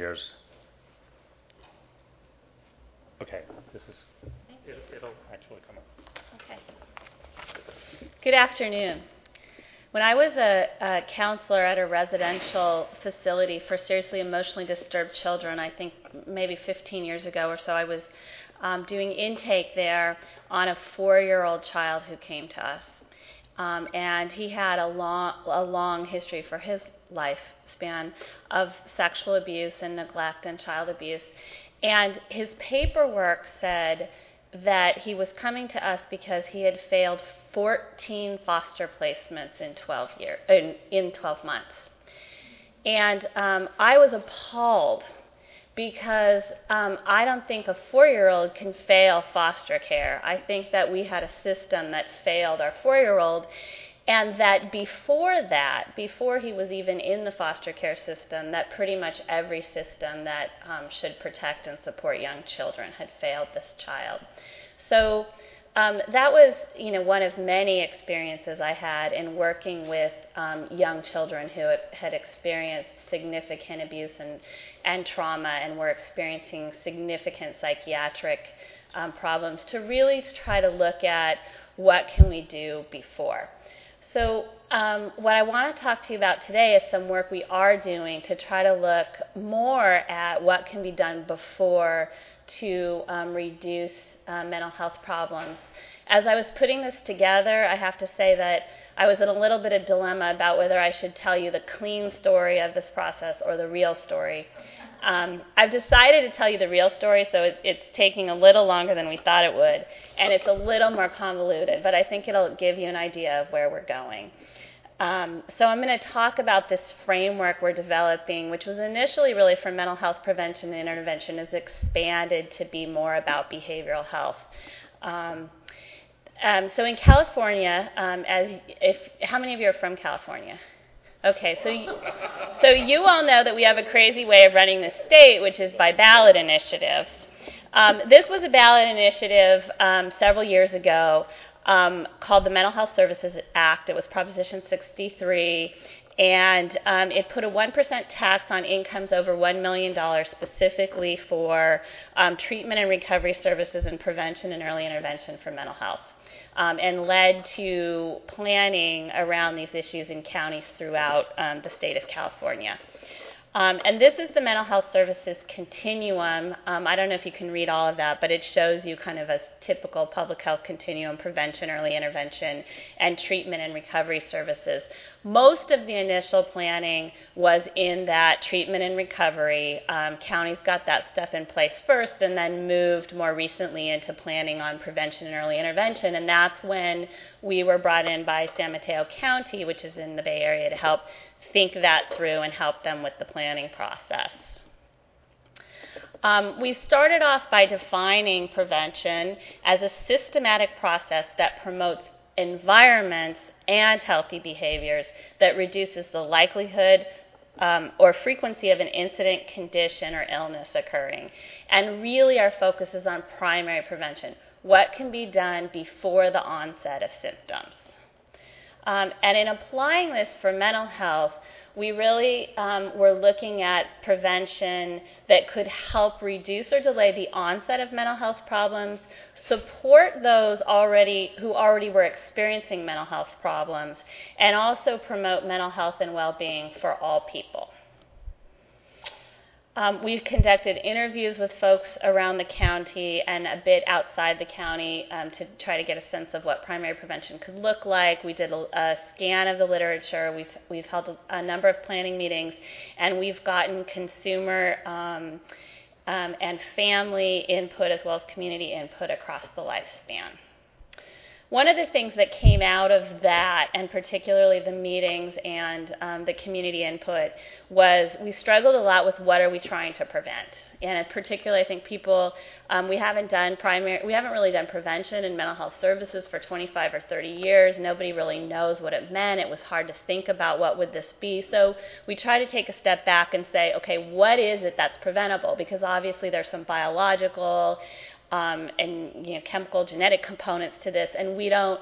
shares. Okay, it'll actually come up. Okay. Good afternoon. When I was a counselor at a residential facility for seriously emotionally disturbed children, I think maybe 15 years ago or so, I was doing intake there on a 4-year-old child who came to us. And he had a long history for his lifespan of sexual abuse and neglect and child abuse. And his paperwork said that he was coming to us because he had failed 14 foster placements in 12 months. And I was appalled because I don't think a 4-year-old can fail foster care. I think that we had a system that failed our 4-year-old, and that before he was even in the foster care system, that pretty much every system that should protect and support young children had failed this child. So that was, one of many experiences I had in working with young children who had experienced significant abuse and trauma and were experiencing significant psychiatric problems, to really try to look at what can we do before. So what I want to talk to you about today is some work we are doing to try to look more at what can be done before to reduce mental health problems. As I was putting this together, I have to say that I was in a little bit of dilemma about whether I should tell you the clean story of this process or the real story. I've decided to tell you the real story, so it's taking a little longer than we thought it would, and it's a little more convoluted, but I think it'll give you an idea of where we're going. So I'm going to talk about this framework we're developing, which was initially really for mental health prevention and intervention, is expanded to be more about behavioral health. So in California, how many of you are from California? Okay, so you all know that we have a crazy way of running the state, which is by ballot initiatives. This was a ballot initiative several years ago called the Mental Health Services Act. It was Proposition 63, and it put a 1% tax on incomes over $1 million specifically for treatment and recovery services and prevention and early intervention for mental health. And led to planning around these issues in counties throughout the state of California. And this is the mental health services continuum. I don't know if you can read all of that, but it shows you kind of a typical public health continuum: prevention, early intervention, and treatment and recovery services. Most of the initial planning was in that treatment and recovery. Counties got that stuff in place first and then moved more recently into planning on prevention and early intervention. And that's when we were brought in by San Mateo County, which is in the Bay Area, to help think that through and help them with the planning process. We started off by defining prevention as a systematic process that promotes environments and healthy behaviors that reduces the likelihood or frequency of an incident, condition, or illness occurring. And really our focus is on primary prevention. What can be done before the onset of symptoms? And in applying this for mental health, we really were looking at prevention that could help reduce or delay the onset of mental health problems, support those who already were experiencing mental health problems, and also promote mental health and well-being for all people. We've conducted interviews with folks around the county and a bit outside the county to try to get a sense of what primary prevention could look like. We did a scan of the literature. We've held a number of planning meetings, and we've gotten consumer and family input as well as community input across the lifespan. One of the things that came out of that, and particularly the meetings and the community input, was we struggled a lot with what are we trying to prevent. And particularly, I think people, we haven't really done prevention in mental health services for 25 or 30 years. Nobody really knows what it meant. It was hard to think about what would this be. So we try to take a step back and say, okay, what is it that's preventable? Because obviously there's some biological and chemical genetic components to this, and we don't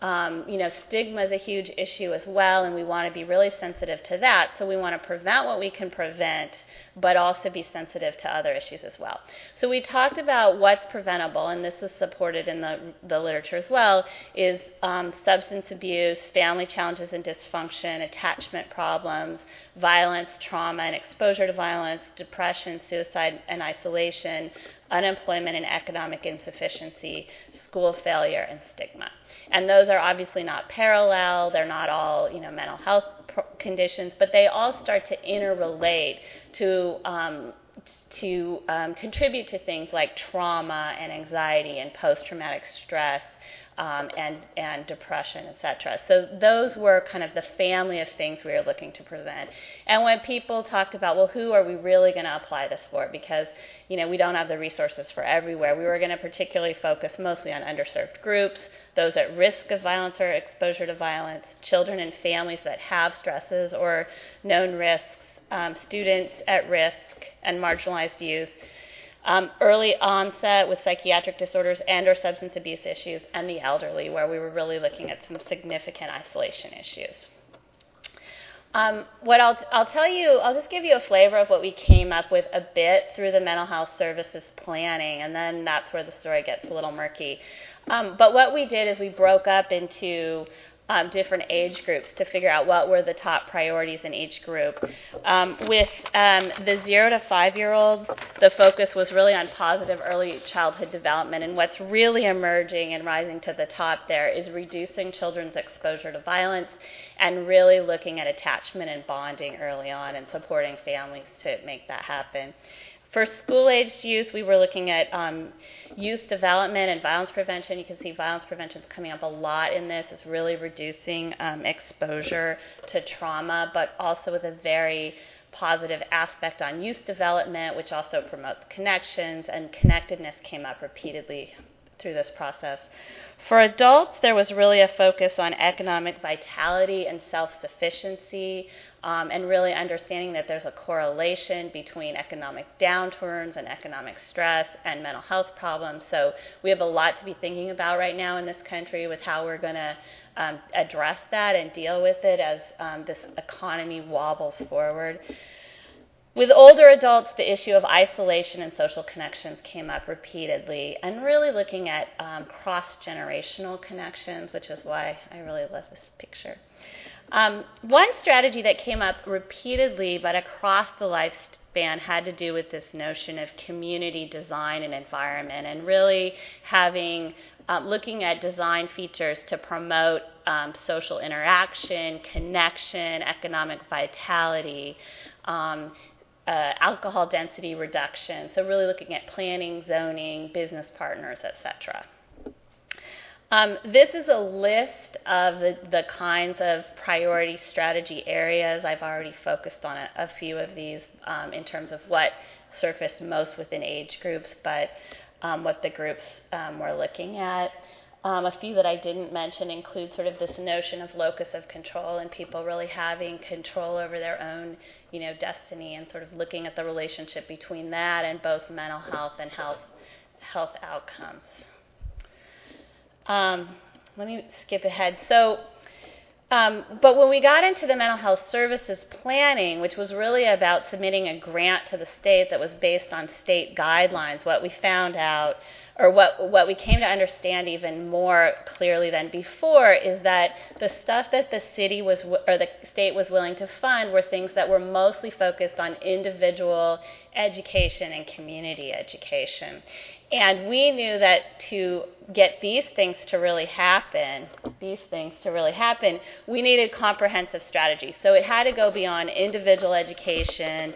Stigma is a huge issue as well, and we want to be really sensitive to that. So we want to prevent what we can prevent, but also be sensitive to other issues as well. So we talked about what's preventable, and this is supported in the literature as well, is substance abuse, family challenges and dysfunction, attachment problems, violence, trauma, and exposure to violence, depression, suicide, and isolation, unemployment and economic insufficiency, school failure, and stigma. And those are obviously not parallel. They're not all, mental health conditions, but they all start to interrelate to contribute to things like trauma and anxiety and post-traumatic stress and depression, etc. So those were kind of the family of things we were looking to prevent. And when people talked about, well, who are we really going to apply this for? Because, we don't have the resources for everywhere. We were going to particularly focus mostly on underserved groups, those at risk of violence or exposure to violence, children and families that have stresses or known risks, students at risk, and marginalized youth, early onset with psychiatric disorders and or substance abuse issues, and the elderly, where we were really looking at some significant isolation issues. What I'll tell you, I'll just give you a flavor of what we came up with a bit through the mental health services planning, and then that's where the story gets a little murky. But what we did is we broke up into different age groups to figure out what were the top priorities in each group. With the 0 to 5-year-olds, the focus was really on positive early childhood development, and what's really emerging and rising to the top there is reducing children's exposure to violence and really looking at attachment and bonding early on and supporting families to make that happen. For school-aged youth, we were looking at youth development and violence prevention. You can see violence prevention is coming up a lot in this. It's really reducing exposure to trauma, but also with a very positive aspect on youth development, which also promotes connections, and connectedness came up repeatedly through this process. For adults, there was really a focus on economic vitality and self-sufficiency, and really understanding that there's a correlation between economic downturns and economic stress and mental health problems. So we have a lot to be thinking about right now in this country with how we're going to address that and deal with it as this economy wobbles forward. With older adults, the issue of isolation and social connections came up repeatedly, and really looking at cross-generational connections, which is why I really love this picture. One strategy that came up repeatedly, but across the lifespan, had to do with this notion of community design and environment, and really looking at design features to promote social interaction, connection, economic vitality, alcohol density reduction, so really looking at planning, zoning, business partners, etc. This is a list of the kinds of priority strategy areas. I've already focused on a few of these in terms of what surfaced most within age groups, but what the groups were looking at. A few that I didn't mention include sort of this notion of locus of control and people really having control over their own, destiny, and sort of looking at the relationship between that and both mental health and health outcomes. Let me skip ahead. So, but when we got into the mental health services planning, which was really about submitting a grant to the state that was based on state guidelines, what we found out, or what we came to understand even more clearly than before, is that the stuff that the city or the state was willing to fund were things that were mostly focused on individual education and community education. And we knew that to get these things to really happen, we needed comprehensive strategy. So it had to go beyond individual education,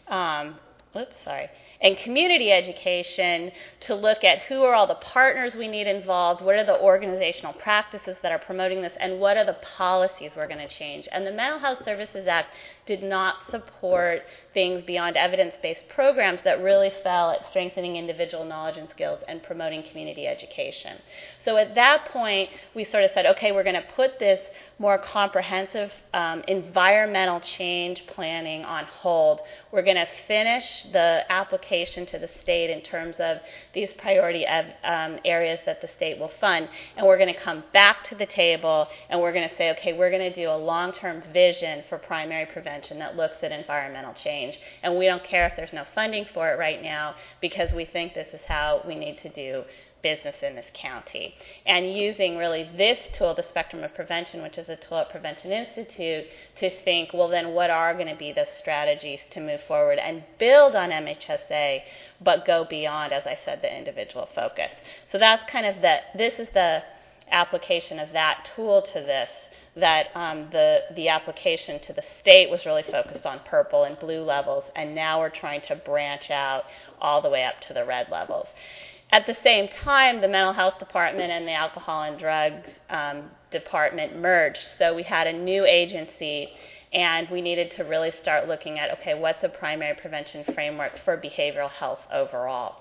and community education to look at who are all the partners we need involved, what are the organizational practices that are promoting this, and what are the policies we're going to change. And the Mental Health Services Act did not support things beyond evidence-based programs that really fell at strengthening individual knowledge and skills and promoting community education. So at that point, we sort of said, okay, we're going to put this more comprehensive environmental change planning on hold. We're going to finish the application to the state in terms of these priority areas that the state will fund. And we're going to come back to the table and we're going to say, okay, we're going to do a long-term vision for primary prevention that looks at environmental change. And we don't care if there's no funding for it right now because we think this is how we need to do business in this county. And using really this tool, the Spectrum of Prevention, which is a tool at Prevention Institute, to think, well, then what are going to be the strategies to move forward and build on MHSA, but go beyond, as I said, the individual focus. So that's kind of this is the application of that tool to this, that the application to the state was really focused on purple and blue levels, and now we're trying to branch out all the way up to the red levels. At the same time, the mental health department and the alcohol and drugs department merged. So we had a new agency, and we needed to really start looking at, okay, what's a primary prevention framework for behavioral health overall?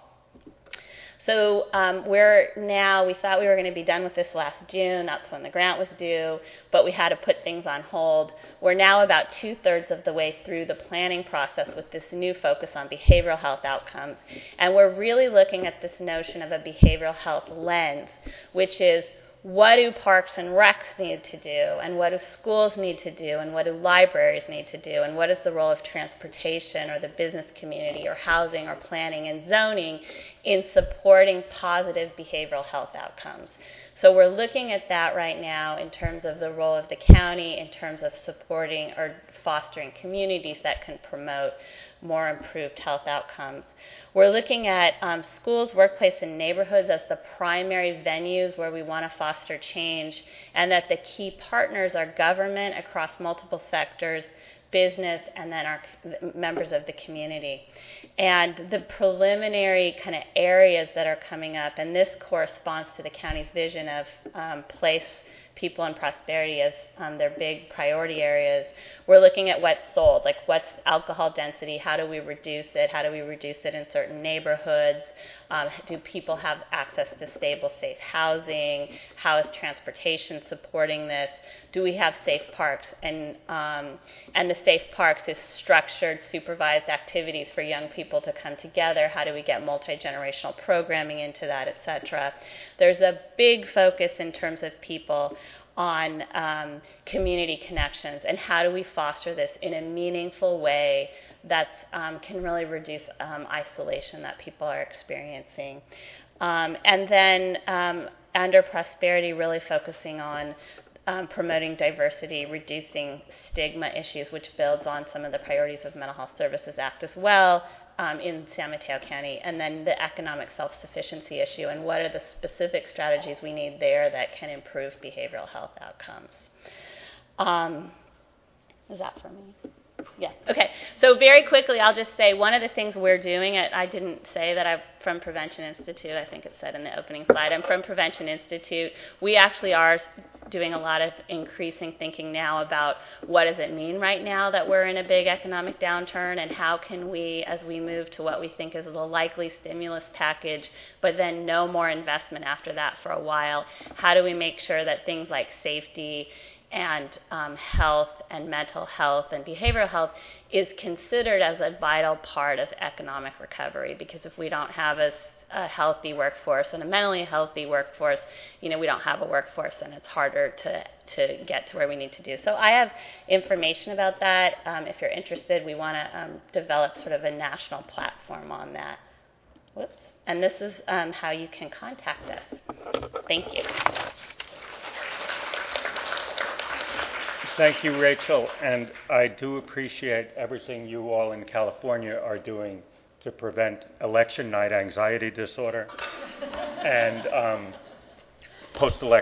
So we thought we were going to be done with this last June. That's when the grant was due, but we had to put things on hold. We're now about 2/3 of the way through the planning process with this new focus on behavioral health outcomes. And we're really looking at this notion of a behavioral health lens, which is, what do parks and recs need to do, and what do schools need to do, and what do libraries need to do, and what is the role of transportation or the business community or housing or planning and zoning in supporting positive behavioral health outcomes. So we're looking at that right now in terms of the role of the county, in terms of supporting or fostering communities that can promote more improved health outcomes. We're looking at schools, workplace, and neighborhoods as the primary venues where we want to foster change, and that the key partners are government across multiple sectors, business, and then our members of the community. And the preliminary kind of areas that are coming up, and this corresponds to the county's vision of place, people, and prosperity as their big priority areas. We're looking at what's sold, like what's alcohol density, how do we reduce it, how do we reduce it in certain neighborhoods, do people have access to stable, safe housing, how is transportation supporting this, do we have safe parks, and the safe parks is structured, supervised activities for young people to come together, how do we get multi-generational programming into that, etc. There's a big focus in terms of people on community connections, and how do we foster this in a meaningful way that can really reduce isolation that people are experiencing. And then under prosperity, really focusing on promoting diversity, reducing stigma issues, which builds on some of the priorities of Mental Health Services Act as well, in San Mateo County, and then the economic self-sufficiency issue, and what are the specific strategies we need there that can improve behavioral health outcomes. Is that for me? Yeah, okay. So very quickly, I'll just say one of the things we're doing, I didn't say that I'm from Prevention Institute. I think it said in the opening slide. I'm from Prevention Institute. We actually are doing a lot of increasing thinking now about what does it mean right now that we're in a big economic downturn, and how can we, as we move to what we think is the likely stimulus package, but then no more investment after that for a while, how do we make sure that things like safety and health and mental health and behavioral health is considered as a vital part of economic recovery? Because if we don't have a healthy workforce and a mentally healthy workforce, we don't have a workforce, and it's harder to get to where we need to do. So I have information about that. If you're interested, we want to develop sort of a national platform on that. Whoops. And this is how you can contact us. Thank you. Thank you, Rachel, and I do appreciate everything you all in California are doing to prevent election night anxiety disorder and post-election